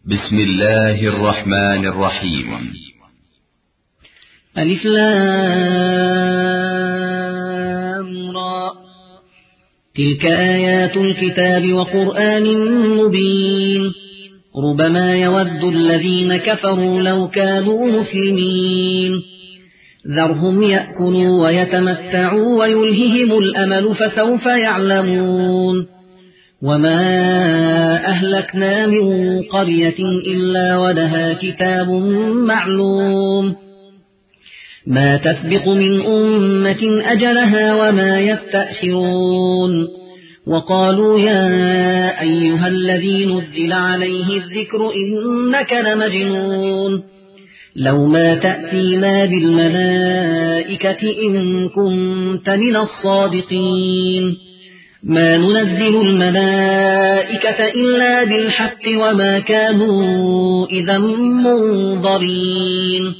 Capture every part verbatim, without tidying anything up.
بسم الله الرحمن الرحيم. ألف لام را. تلك آيات الكتاب وقرآن مبين. ربما يود الذين كفروا لو كانوا مسلمين. ذرهم يأكلوا ويتمتعوا ويلههم الأمل فسوف يعلمون. وما أهلكنا من قرية إلا ولها كتاب معلوم. ما تسبق من أمة أجلها وما يستأخرون. وقالوا يا أيها الذي نزل عليه الذكر إنك لمجنون. لو ما تأتينا بالملائكة إن كنت من الصادقين. ما ننزل الملائكة إلا بالحق وما كانوا إذا منظرين.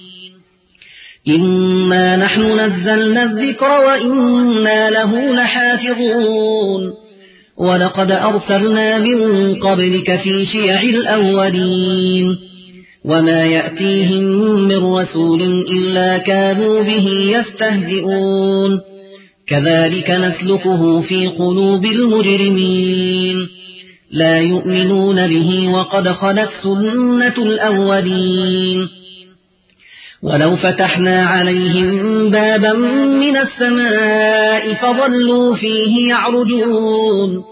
إنا نحن نزلنا الذكر وإنا له لحافظون. ولقد أرسلنا من قبلك في شيع الأولين. وما يأتيهم من رسول إلا كانوا به يستهزئون. كذلك نسلكه في قلوب المجرمين. لا يؤمنون به وقد خلت سنة الأولين. ولو فتحنا عليهم بابا من السماء فظلوا فيه يعرجون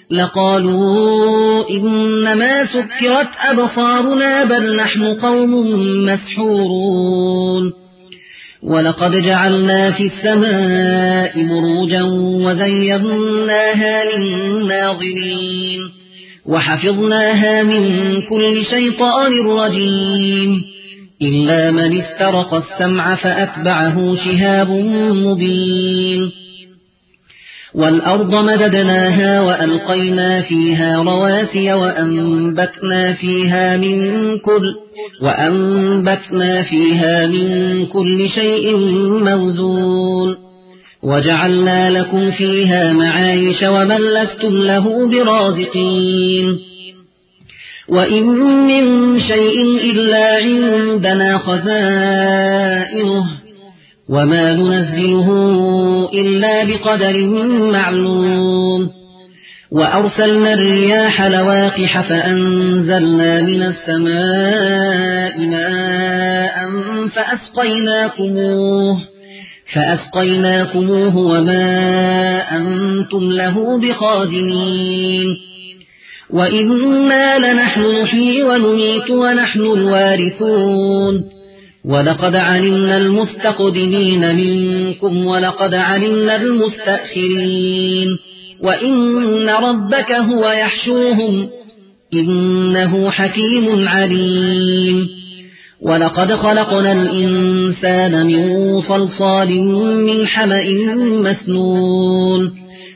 لقالوا إنما سكرت أبصارنا بل نحن قوم مسحورون. ولقد جعلنا في السماء بروجا وزيناها للناظرين. وحفظناها من كل شيطان رجيم. إلا من استرق السمع فأتبعه شهاب مبين. والأرض مددناها وألقينا فيها رواسي وأنبتنا فيها من كل وأنبتنا فيها من كل شيء موزون. وجعلنا لكم فيها معايش ومن لستم له برازقين. وإن من شيء إلا عندنا خزائنه وما ننزله إلا بقدر معلوم. وأرسلنا الرياح لواقح فأنزلنا من السماء ماء فأسقيناكموه فأسقيناكموه وما أنتم له بخازنين. وإنا لنحن نحيي ونميت ونحن الوارثون. ولقد علمنا المستقدمين منكم ولقد علمنا المستأخرين. وإن ربك هو يحشوهم إنه حكيم عليم. ولقد خلقنا الإنسان من صلصال من حمأ مسنون.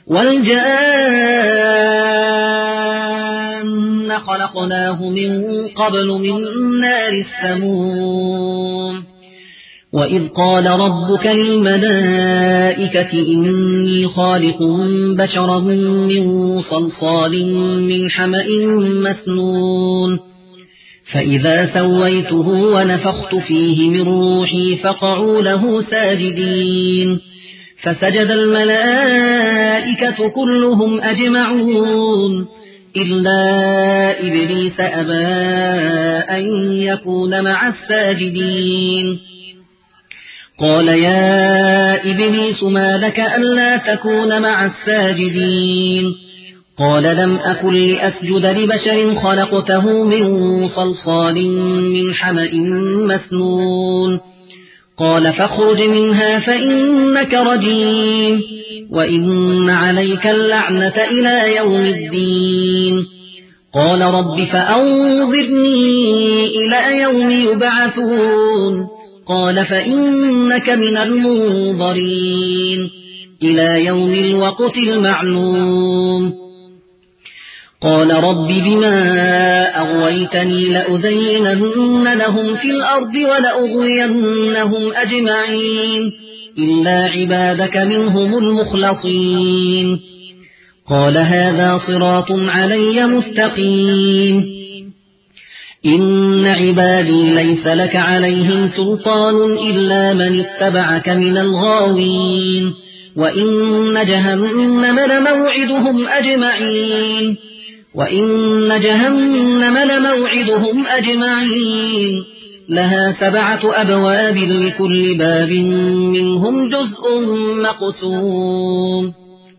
والجان خلقناه من قبل من نار السموم. وإذ قال ربك للملائكة إني خالق بشرا من صلصال من حمأ مسنون. فإذا سويته ونفخت فيه من روحي فقعوا له ساجدين. فسجد الملائكة كلهم أجمعون إلا إبليس أبى أن يكون مع الساجدين. قال يا إبليس ما لك ألا تكون مع الساجدين؟ قال لم أكن لأسجد لبشر خلقته من صلصال من حمأ مسنون. قال فاخرج منها فإنك رجيم وإن عليك اللعنة إلى يوم الدين. قال رب فأنظرني إلى يوم يبعثون. قال فإنك من المنظرين إلى يوم الوقت المعلوم. قال رب بما أغويتني لأزينن لهم في الأرض ولأغوينهم أجمعين إلا عبادك منهم المخلصين. قال هذا صراط علي مستقيم. إن عبادي ليس لك عليهم سلطان إلا من اتبعك من الغاوين وإن جهنم لموعدهم أجمعين وإن جهنم لموعدهم أجمعين لها سبعة أبواب لكل باب منهم جزء مقسوم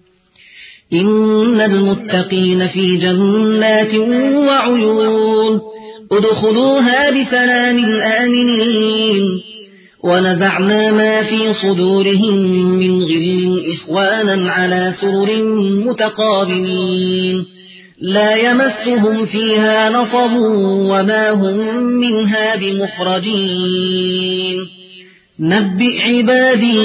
إن المتقين في جنات وعيون ادخلوها بسلام آمنين ونزعنا ما في صدورهم من غل إخوانا على سرر متقابلين لا يمسهم فيها نصب وما هم منها بمخرجين نبئ عبادي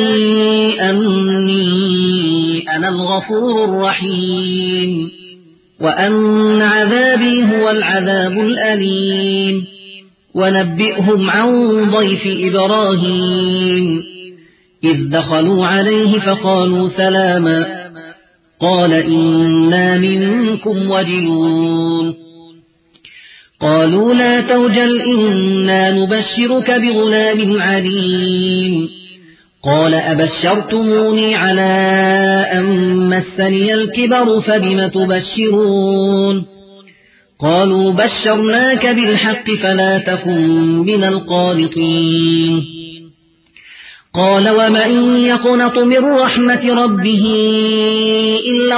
أني أنا الغفور الرحيم وأن عذابي هو العذاب الأليم ونبئهم عن ضيف إبراهيم إذ دخلوا عليه فقالوا سلاما قال إنا منكم وجلون قالوا لا توجل إنا نبشرك بغلام عليم قال أبشرتموني على أن مسني الكبر فبم تبشرون قالوا بشرناك بالحق فلا تكن من القانطين قال ومن يقنط من رحمة ربه إلا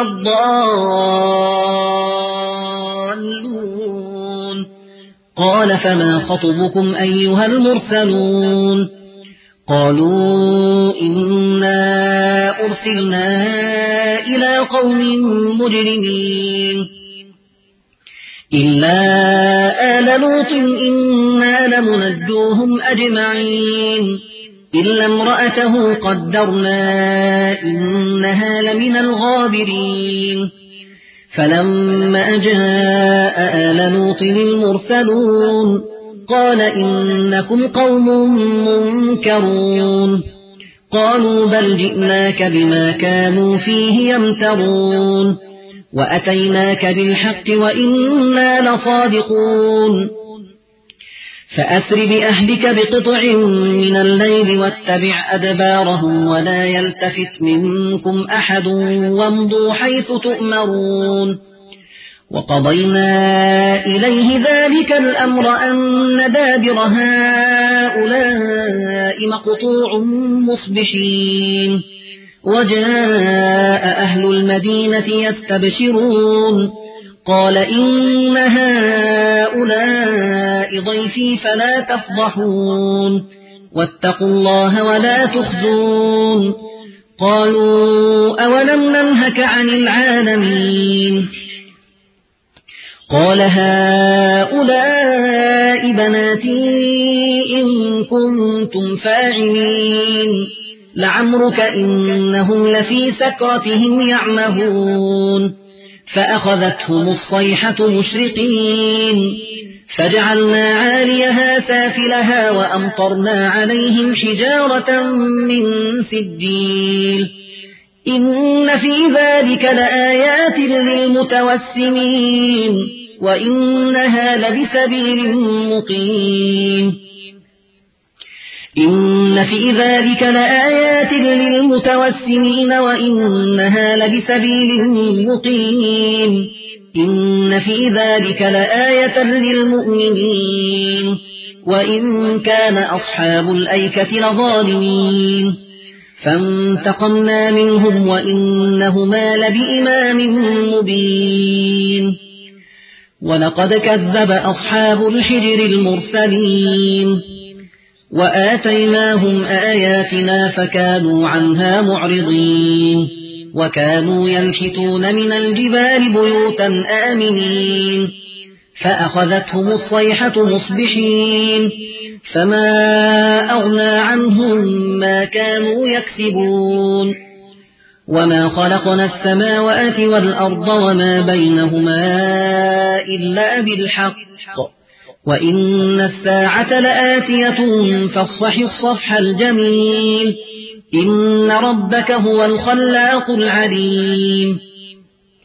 الضالون قال فما خطبكم أيها المرسلون قالوا إنا أرسلنا إلى قوم مجرمين إلا آل لوط إنا لمنجوهم أجمعين إلا امرأته قدرنا إنها لمن الغابرين فلما جاء آل لوط المرسلون قال إنكم قوم منكرون قالوا بل جئناك بما كانوا فيه يمترون وأتيناك بالحق وإنا لصادقون فأسر بأهلك بقطع من الليل واتبع أدبارهم ولا يلتفت منكم أحد وامضوا حيث تؤمرون وقضينا إليه ذلك الأمر أن دابر هؤلاء مقطوع مصبحين وجاء أهل المدينة يستبشرون قال إن هؤلاء ضيفي فلا تفضحون واتقوا الله ولا تخزون قالوا أولم ننهك عن العالمين قال هؤلاء بناتي إن كنتم فاعلين لعمرك إنهم لفي سكرتهم يعمهون فأخذتهم الصيحة مشرقين فجعلنا عاليها سافلها وأمطرنا عليهم حجارة من سجيل إن في ذلك لآيات للمتوسمين وإنها لبسبيل مقيم إن في ذلك لآيات للمتوسمين وإنها لبسبيل مقيم إن في ذلك لآية للمؤمنين وإن كان أصحاب الأيكة لظالمين فانتقمنا منهم وإنهما لبإمام مبين ولقد كذب أصحاب الحجر المرسلين وآتيناهم آياتنا فكانوا عنها معرضين وكانوا ينحتون من الجبال بيوتا آمنين فأخذتهم الصيحة مصبحين فما أغنى عنهم ما كانوا يكسبون وما خلقنا السماوات والأرض وما بينهما إلا بالحق وإن الساعة لآتية فاصفح الصفح الجميل إن ربك هو الخلاق العليم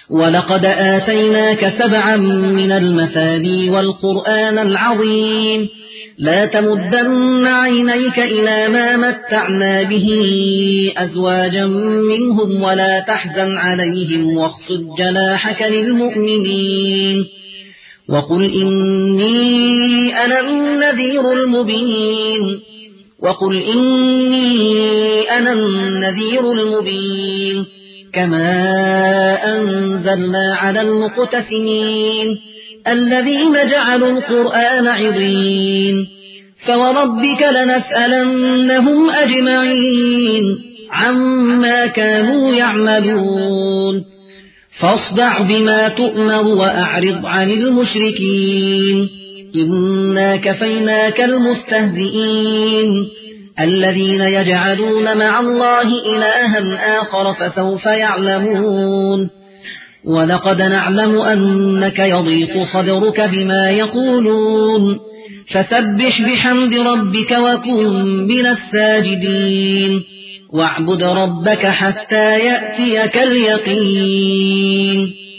ولقد آتيناك سبعا من المثاني والقرآن العظيم لا تمدن عينيك إلى ما متعنا به أزواجا منهم ولا تحزن عليهم واخفض جناحك للمؤمنين وقل إني أنا النذير المبين وقل إني أنا النذير المبين كما أنزلنا على المقتسمين الذين جعلوا القرآن عضين فوربك لنسألنهم أجمعين عما كانوا يعملون فاصدع بما تؤمر وأعرض عن المشركين إنا كفيناك المستهزئين الذين يجعلون مع الله إلها آخر فسوف يعلمون ولقد نعلم أنك يضيق صدرك بما يقولون فسبح بحمد ربك وكن من الساجدين واعبد ربك حتى يأتيك اليقين